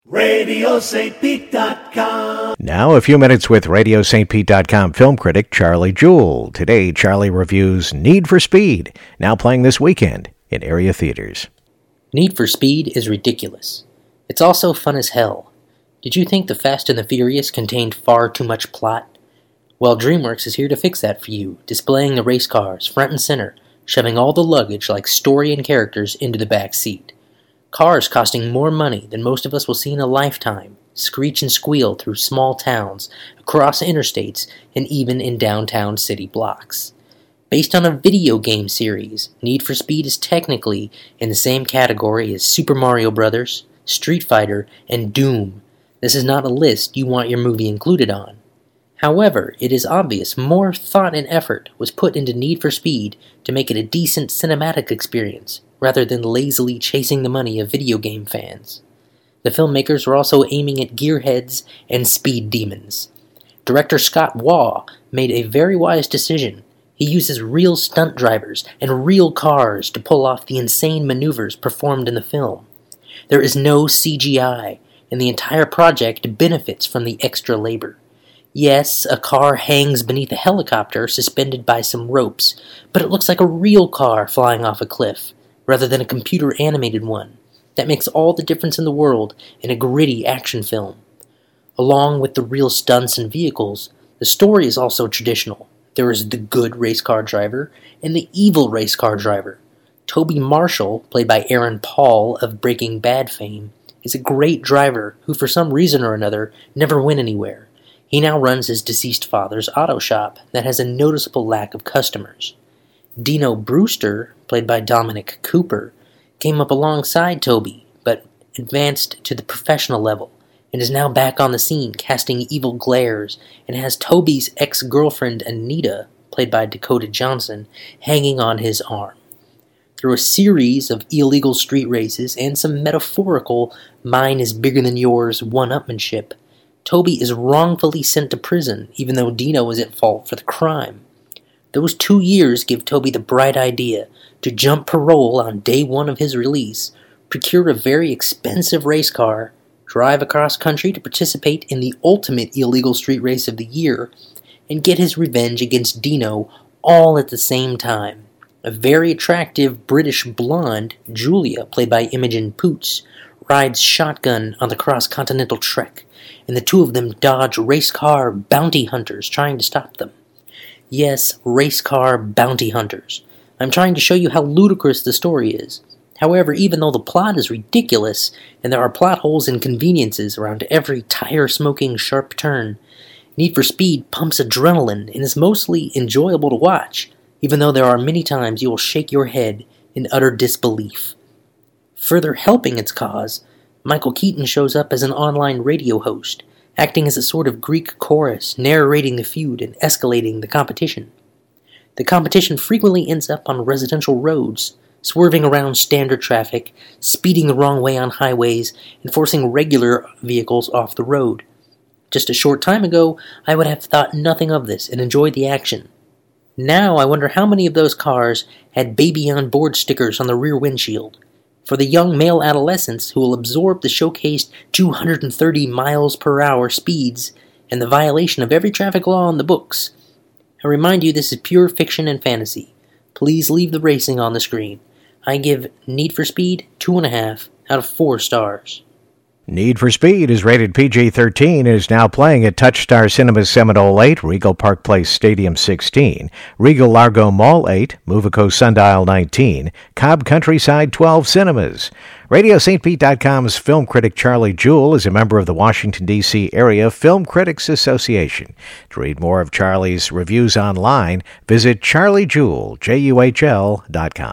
RadioSt.Pete.com. Now a few minutes with RadioSt.Pete.com film critic Charlie Jewell. Today, Charlie reviews Need for Speed, now playing this weekend in area theaters. Need for Speed is ridiculous. It's also fun as hell. Did you think The Fast and the Furious contained far too much plot? Well, DreamWorks is here to fix that for you, displaying the race cars front and center, shoving all the luggage like story and characters into the back seat. Cars costing more money than most of us will see in a lifetime screech and squeal through small towns, across interstates, and even in downtown city blocks. Based on a video game series, Need for Speed is technically in the same category as Super Mario Bros., Street Fighter, and Doom. This is not a list you want your movie included on. However, it is obvious more thought and effort was put into Need for Speed to make it a decent cinematic experience, rather than lazily chasing the money of video game fans. The filmmakers were also aiming at gearheads and speed demons. Director Scott Waugh made a very wise decision. He uses real stunt drivers and real cars to pull off the insane maneuvers performed in the film. There is no CGI, and the entire project benefits from the extra labor. Yes, a car hangs beneath a helicopter suspended by some ropes, but it looks like a real car flying off a cliff, rather than a computer-animated one. That makes all the difference in the world in a gritty action film. Along with the real stunts and vehicles, the story is also traditional. There is the good race car driver and the evil race car driver. Toby Marshall, played by Aaron Paul of Breaking Bad fame, is a great driver who for some reason or another never went anywhere. He now runs his deceased father's auto shop that has a noticeable lack of customers. Dino Brewster, played by Dominic Cooper, came up alongside Toby, but advanced to the professional level, and is now back on the scene casting evil glares, and has Toby's ex-girlfriend Anita, played by Dakota Johnson, hanging on his arm. Through a series of illegal street races and some metaphorical mine-is-bigger-than-yours one-upmanship, Toby is wrongfully sent to prison, even though Dino is at fault for the crime. Those 2 years give Toby the bright idea to jump parole on day one of his release, procure a very expensive race car, drive across country to participate in the ultimate illegal street race of the year, and get his revenge against Dino all at the same time. A very attractive British blonde, Julia, played by Imogen Poots, rides shotgun on the cross-continental trek, and the two of them dodge race car bounty hunters trying to stop them. Yes, race car bounty hunters. I'm trying to show you how ludicrous the story is. However, even though the plot is ridiculous, and there are plot holes and conveniences around every tire-smoking sharp turn, Need for Speed pumps adrenaline and is mostly enjoyable to watch, even though there are many times you will shake your head in utter disbelief. Further helping its cause, Michael Keaton shows up as an online radio host, acting as a sort of Greek chorus, narrating the feud and escalating the competition. The competition frequently ends up on residential roads, swerving around standard traffic, speeding the wrong way on highways, and forcing regular vehicles off the road. Just a short time ago, I would have thought nothing of this and enjoyed the action. Now I wonder how many of those cars had baby on board stickers on the rear windshield. For the young male adolescents who will absorb the showcased 230 miles per hour speeds and the violation of every traffic law in the books. I remind you this is pure fiction and fantasy. Please leave the racing on the screen. I give Need for Speed 2.5 out of 4 stars. Need for Speed is rated PG-13 and is now playing at Touchstar Cinemas Seminole 8, Regal Park Place Stadium 16, Regal Largo Mall 8, Movico Sundial 19, Cobb Countryside 12 Cinemas. RadioSt.Pete.com's film critic Charlie Jewell is a member of the Washington, D.C. Area Film Critics Association. To read more of Charlie's reviews online, visit charliejewell.com.